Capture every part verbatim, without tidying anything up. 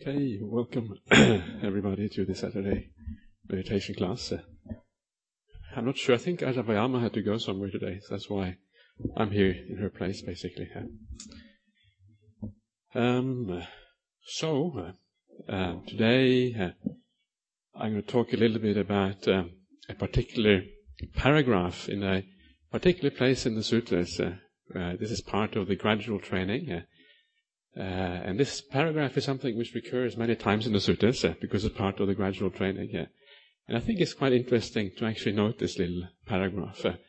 Okay, welcome everybody to the Saturday meditation class. Uh, I'm not sure, I think Ajahn Vayama had to go somewhere today, so that's why I'm here in her place, basically. Uh, um, so, uh, uh, today uh, I'm going to talk a little bit about um, a particular paragraph in a particular place in the sutras. Uh, uh, this is part of the gradual training. Uh, Uh, and this paragraph is something which recurs many times in the sutras uh, because it's part of the gradual training. Yeah. And I think it's quite interesting to actually note this little paragraph uh,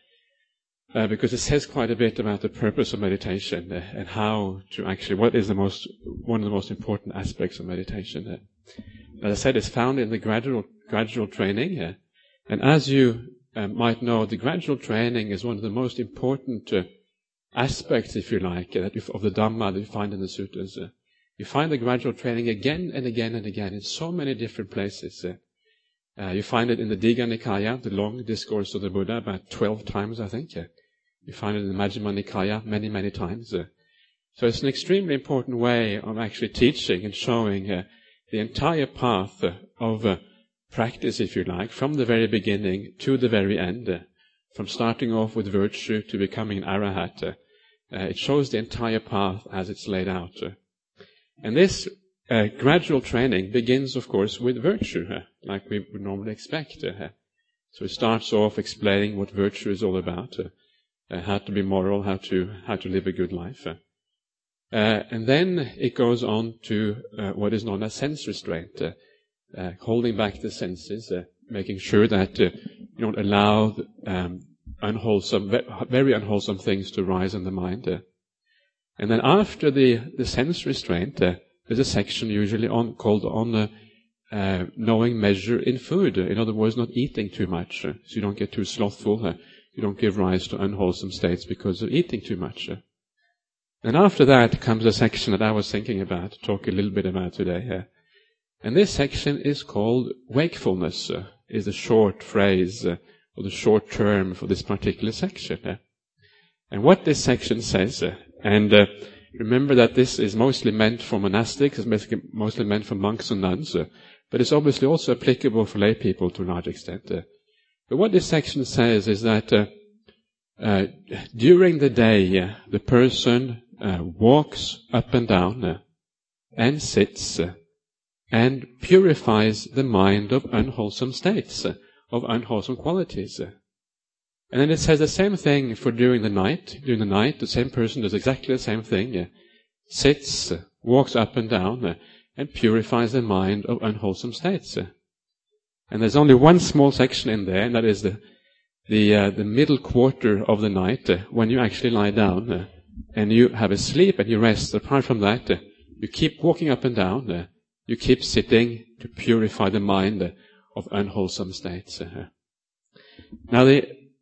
uh, because it says quite a bit about the purpose of meditation uh, and how to actually, what is the most, one of the most important aspects of meditation. Uh, as I said, it's found in the gradual, gradual training. Uh, and as you uh, might know, the gradual training is one of the most important uh, aspects, if you like, uh, of the Dhamma that you find in the sutras. Uh, you find the gradual training again and again and again in so many different places. Uh, uh, you find it in the Digha Nikaya, the long discourse of the Buddha, about twelve times, I think. Uh, you find it in the Majjhima Nikaya many, many times. Uh, so it's an extremely important way of actually teaching and showing uh, the entire path uh, of uh, practice, if you like, from the very beginning to the very end, uh, from starting off with virtue to becoming an arahat. Uh, Uh, it shows the entire path as it's laid out. Uh, and this uh, gradual training begins, of course, with virtue, uh, like we would normally expect. Uh, so it starts off explaining what virtue is all about, uh, uh, how to be moral, how to how to live a good life. Uh, uh, and then it goes on to uh, what is known as sense restraint, uh, uh, holding back the senses, uh, making sure that uh, you don't allow the, um, unwholesome, very unwholesome things to rise in the mind. Uh. And then after the, the sense restraint, uh, there's a section usually on called on uh, uh, knowing measure in food. Uh, in other words, not eating too much, uh, so you don't get too slothful. Uh, you don't give rise to unwholesome states because of eating too much. Uh. And after that comes a section that I was thinking about, to talk a little bit about today. Uh. And this section is called wakefulness, uh, is a short phrase, uh, or the short term for this particular section. Uh. And what this section says, uh, and uh, remember that this is mostly meant for monastics, it's mostly meant for monks and nuns, uh, but it's obviously also applicable for lay people to a large extent. Uh. But what this section says is that uh, uh, during the day, uh, the person uh, walks up and down uh, and sits uh, and purifies the mind of unwholesome states, uh, of unwholesome qualities. And then it says the same thing for during the night. During the night, the same person does exactly the same thing. Sits, walks up and down, and purifies the mind of unwholesome states. And there's only one small section in there, and that is the the, uh, the middle quarter of the night, uh, when you actually lie down, uh, and you have a sleep and you rest. Apart from that, uh, you keep walking up and down, uh, you keep sitting to purify the mind uh, of unwholesome states. Uh, now, the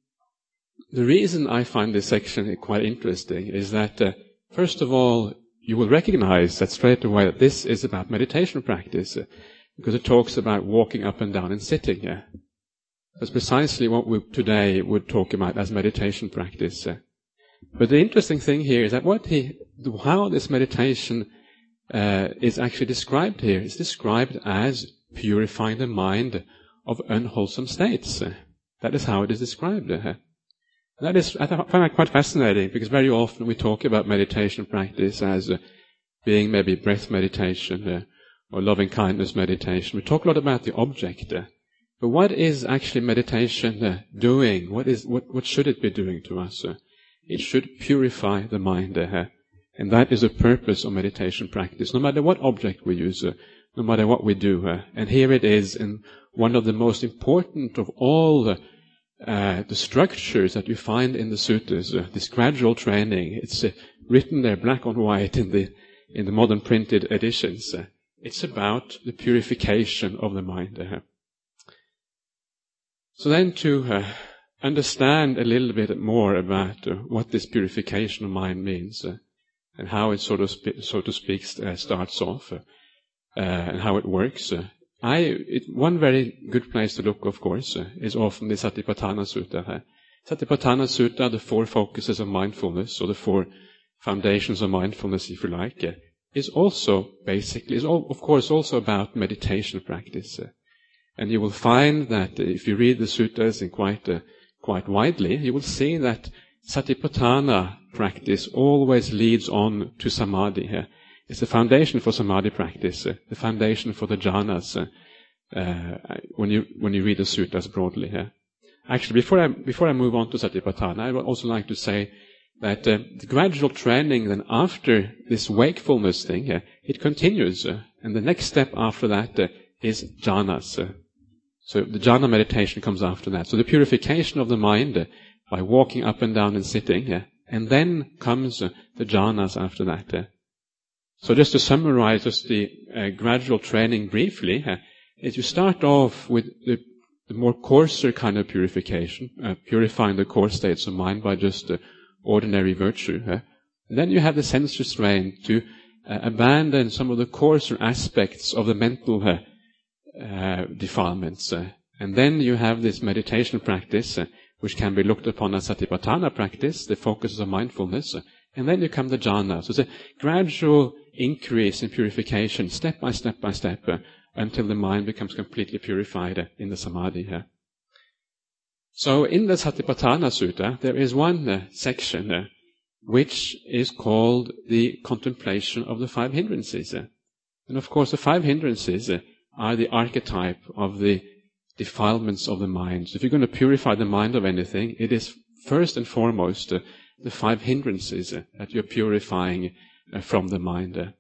the reason I find this section quite interesting is that, uh, first of all, you will recognize that straight away that this is about meditation practice, uh, because it talks about walking up and down and sitting. Uh. That's precisely what we today would talk about as meditation practice. Uh. But the interesting thing here is that what he, how this meditation uh, is actually described here is described as purifying the mind of unwholesome states. That is how it is described. That is, I find that quite fascinating, because very often we talk about meditation practice as uh, being maybe breath meditation uh, or loving kindness meditation. We talk a lot about the object. Uh, but what is actually meditation uh, doing? What is what, what should it be doing to us? Uh, it should purify the mind. Uh, and that is the purpose of meditation practice, no matter what object we use. Uh, no matter what we do. Uh, and here it is in one of the most important of all the, uh, the structures that you find in the sutras, uh, this gradual training. It's uh, written there black on white in the in the modern printed editions. Uh, it's about the purification of the mind. Uh. So then to uh, understand a little bit more about uh, what this purification of mind means uh, and how it sort of sp- so to speak uh, starts off, uh, Uh, and how it works. Uh, I, it, one very good place to look, of course, uh, is often the Satipatthana Sutta. Uh, Satipatthana Sutta, the four focuses of mindfulness, or the four foundations of mindfulness, if you like. Uh, is also basically, is all, of course also about meditation practice. Uh, and you will find that if you read the suttas in quite, uh, quite widely, you will see that Satipatthana practice always leads on to samadhi. Uh, it's the foundation for samadhi practice, uh, the foundation for the jhanas, uh, uh, when you, when you read the suttas broadly. Uh. Actually, before I, before I move on to Satipatthana, I would also like to say that uh, the gradual training then after this wakefulness thing, uh, it continues. Uh, and the next step after that uh, is jhanas. Uh, so the jhana meditation comes after that. So the purification of the mind uh, by walking up and down and sitting. Uh, and then comes uh, the jhanas after that. Uh. So just to summarize just the uh, gradual training briefly, uh, is you start off with the, the more coarser kind of purification, uh, purifying the coarse states of mind by just uh, ordinary virtue. Uh. And then you have the sense restraint to uh, abandon some of the coarser aspects of the mental uh, uh, defilements. Uh. And then you have this meditation practice, uh, which can be looked upon as Satipatthana practice, the focus of mindfulness. Uh. And then you come the jhana. So it's a gradual increase in purification, step by step by step, uh, until the mind becomes completely purified uh, in the samadhi. Uh. So in the Satipatthana Sutta, there is one uh, section uh, which is called the contemplation of the five hindrances. Uh. And of course the five hindrances uh, are the archetype of the defilements of the mind. So if you're going to purify the mind of anything, it is first and foremost uh, the five hindrances uh, that you're purifying uh, from the mind. Uh.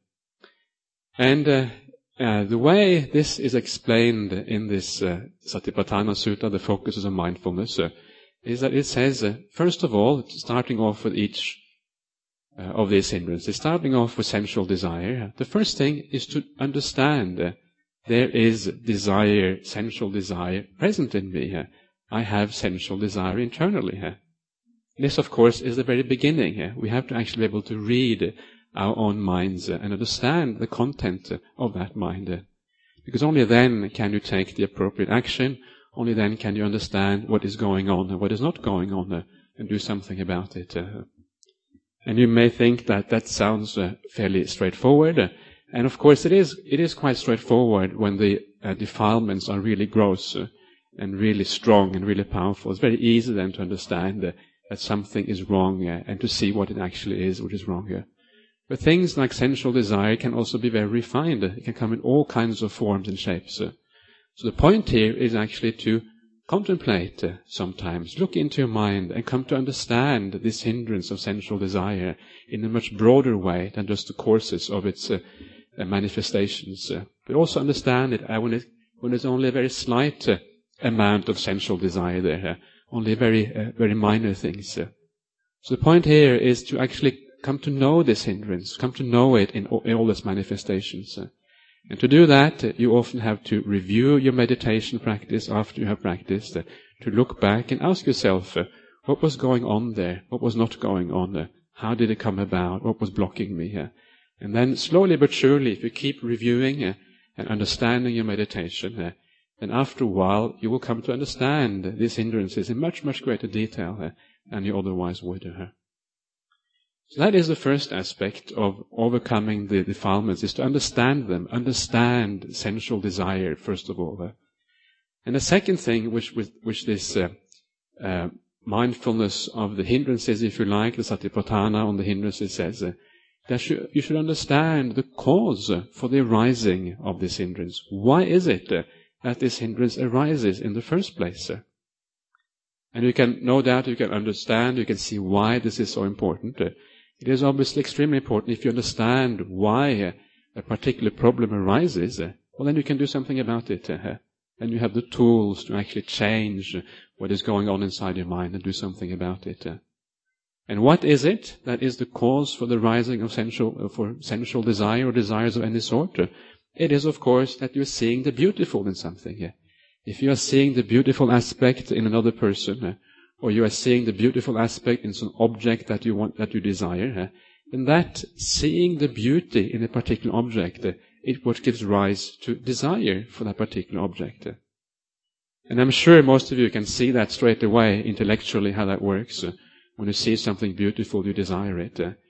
And uh, uh, the way this is explained in this uh, Satipatthana Sutta, the focus on mindfulness, uh, is that it says, uh, first of all, starting off with each uh, of these hindrances, starting off with sensual desire, the first thing is to understand uh, there is desire, sensual desire present in me. Uh. I have sensual desire internally. Uh. This, of course, is the very beginning. Uh. We have to actually be able to read our own minds uh, and understand the content uh, of that mind. Uh. Because only then can you take the appropriate action, only then can you understand what is going on and what is not going on uh, and do something about it. Uh. And you may think that that sounds uh, fairly straightforward. Uh, and of course it is, it is quite straightforward when the uh, defilements are really gross uh, and really strong and really powerful. It's very easy then to understand uh, that something is wrong uh, and to see what it actually is, which is wrong here. Uh. But things like sensual desire can also be very refined. It can come in all kinds of forms and shapes. Uh. So the point here is actually to contemplate uh, sometimes, look into your mind and come to understand this hindrance of sensual desire in a much broader way than just the courses of its uh, uh, manifestations. Uh. But also understand it uh, when, it when there's only a very slight uh, amount of sensual desire there, uh, only very, uh, very minor things. Uh. So the point here is to actually come to know this hindrance, come to know it in all, in all its manifestations. Uh. And to do that, uh, you often have to review your meditation practice after you have practiced, uh, to look back and ask yourself, uh, what was going on there? What was not going on there? How did it come about? What was blocking me here? And then slowly but surely, if you keep reviewing uh, and understanding your meditation, uh, then after a while you will come to understand these hindrances in much, much greater detail uh, than you otherwise would. Uh. So that is the first aspect of overcoming the defilements, is to understand them, understand sensual desire, first of all. Uh. And the second thing which, which, which this uh, uh, mindfulness of the hindrances, if you like, the Satipatthana on the hindrances says, uh, that you, you should understand the cause for the arising of this hindrance. Why is it uh, that this hindrance arises in the first place? Uh? And you can, no doubt you can understand, you can see why this is so important. Uh, it is obviously extremely important if you understand why uh, a particular problem arises, uh, well then you can do something about it. Uh, and you have the tools to actually change uh, what is going on inside your mind and do something about it. Uh. And what is it that is the cause for the rising of sensual, uh, for sensual desire or desires of any sort? Uh, it is, of course, that you're seeing the beautiful in something. Uh. If you are seeing the beautiful aspect in another person, uh, or you are seeing the beautiful aspect in some object that you want, that you desire, uh, then that seeing the beauty in a particular object, uh, it what gives rise to desire for that particular object. Uh. And I'm sure most of you can see that straight away intellectually how that works. Uh, when you see something beautiful, you desire it. Uh.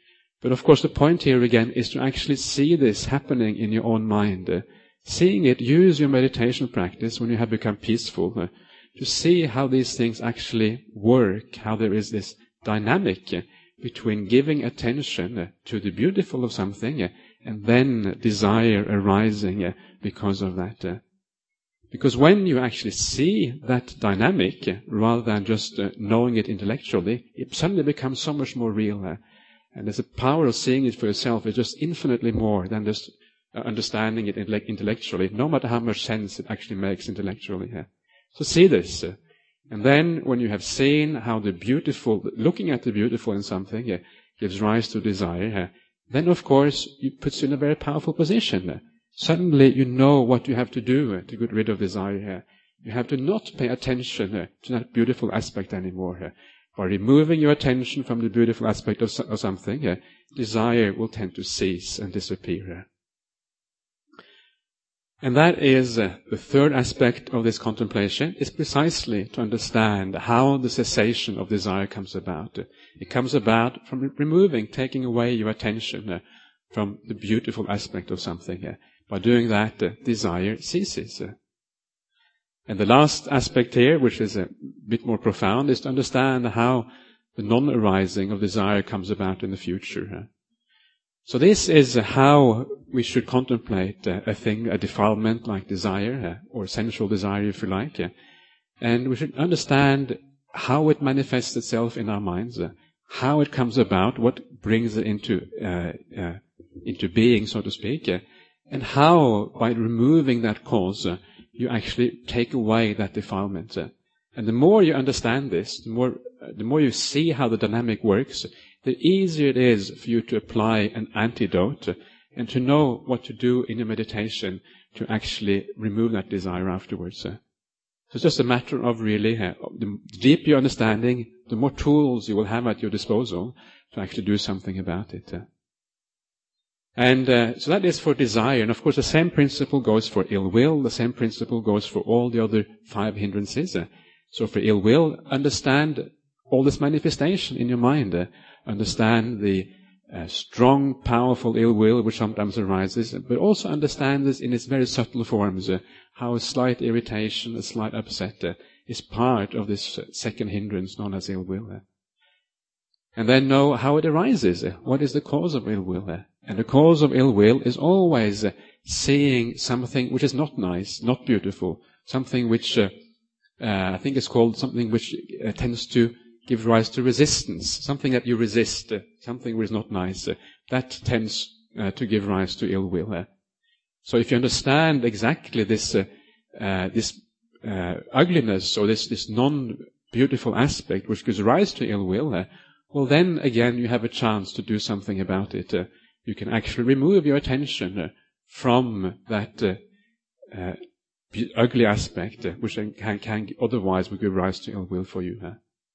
But of course the point here again is to actually see this happening in your own mind. Uh, seeing it, use your meditation practice when you have become peaceful, uh, to see how these things actually work, how there is this dynamic uh, between giving attention uh, to the beautiful of something uh, and then desire arising uh, because of that. Uh. Because when you actually see that dynamic, uh, rather than just uh, knowing it intellectually, it suddenly becomes so much more real. Uh. And there's a power of seeing it for yourself is just infinitely more than just uh, understanding it intellectually, no matter how much sense it actually makes intellectually. Uh. So see this. Uh, and then when you have seen how the beautiful, looking at the beautiful in something uh, gives rise to desire, uh, then of course it puts you in a very powerful position. Uh, suddenly you know what you have to do uh, to get rid of desire. Uh, you have to not pay attention uh, to that beautiful aspect anymore. Uh, by removing your attention from the beautiful aspect of, of something, uh, desire will tend to cease and disappear. Uh. And that is uh, the third aspect of this contemplation, is precisely to understand how the cessation of desire comes about. Uh, it comes about from removing, taking away your attention uh, from the beautiful aspect of something. Uh, by doing that, uh, desire ceases. Uh. And the last aspect here, which is a bit more profound, is to understand how the non-arising of desire comes about in the future. Uh. So this is how we should contemplate uh, a thing, a defilement like desire, uh, or sensual desire if you like. Uh, and we should understand how it manifests itself in our minds, uh, how it comes about, what brings it into uh, uh, into being, so to speak, uh, and how, by removing that cause, uh, you actually take away that defilement. Uh, and the more you understand this, the more, uh, the more you see how the dynamic works, the easier it is for you to apply an antidote and to know what to do in your meditation to actually remove that desire afterwards. So it's just a matter of really, uh, the deeper your understanding, the more tools you will have at your disposal to actually do something about it. And uh, so that is for desire. And of course the same principle goes for ill will, the same principle goes for all the other five hindrances. So for ill will, understand all this manifestation in your mind. Uh, understand the uh, strong, powerful ill will which sometimes arises, but also understand this in its very subtle forms, uh, how a slight irritation, a slight upset uh, is part of this uh, second hindrance known as ill will. Uh. And then know how it arises. Uh, what is the cause of ill will? Uh. And the cause of ill will is always uh, seeing something which is not nice, not beautiful, something which uh, uh, I think is called something which uh, tends to give rise to resistance, something that you resist, uh, something which is not nice. Uh, that tends uh, to give rise to ill will. Uh. So if you understand exactly this uh, uh, this uh, ugliness or this, this non-beautiful aspect which gives rise to ill will, uh, well then again you have a chance to do something about it. Uh, you can actually remove your attention uh, from that uh, uh, ugly aspect uh, which can, can otherwise would give rise to ill will for you. Uh.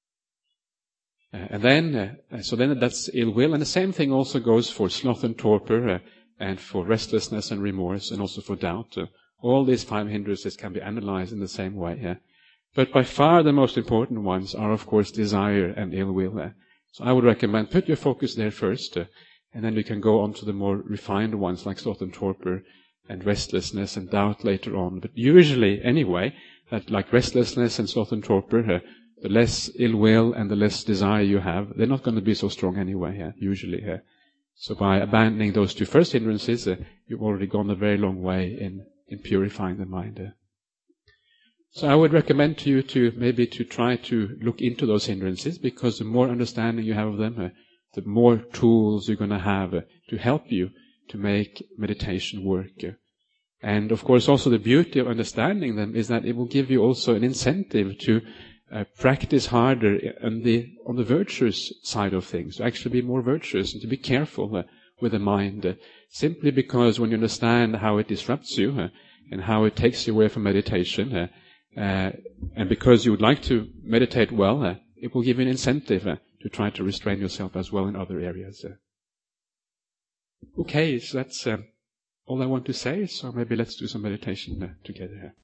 Uh, and then, uh, so then that's ill will. And the same thing also goes for sloth and torpor, uh, and for restlessness and remorse, and also for doubt. Uh, all these five hindrances can be analyzed in the same way. Uh. But by far the most important ones are, of course, desire and ill will. Uh. So I would recommend put your focus there first, uh, and then we can go on to the more refined ones like sloth and torpor, and restlessness and doubt later on. But usually, anyway, that like restlessness and sloth and torpor, uh, the less ill will and the less desire you have, they're not going to be so strong anyway, uh, usually. Uh. So by abandoning those two first hindrances, uh, you've already gone a very long way in, in purifying the mind. Uh. So I would recommend to you to maybe to try to look into those hindrances, because the more understanding you have of them, uh, the more tools you're going to have uh, to help you to make meditation work. Uh. And of course also the beauty of understanding them is that it will give you also an incentive to Uh, practice harder on the on the virtuous side of things, to actually be more virtuous and to be careful uh, with the mind, uh, simply because when you understand how it disrupts you uh, and how it takes you away from meditation, uh, uh, and because you would like to meditate well, uh, it will give you an incentive uh, to try to restrain yourself as well in other areas. Uh. Okay, so that's uh, all I want to say, so maybe let's do some meditation uh, together here.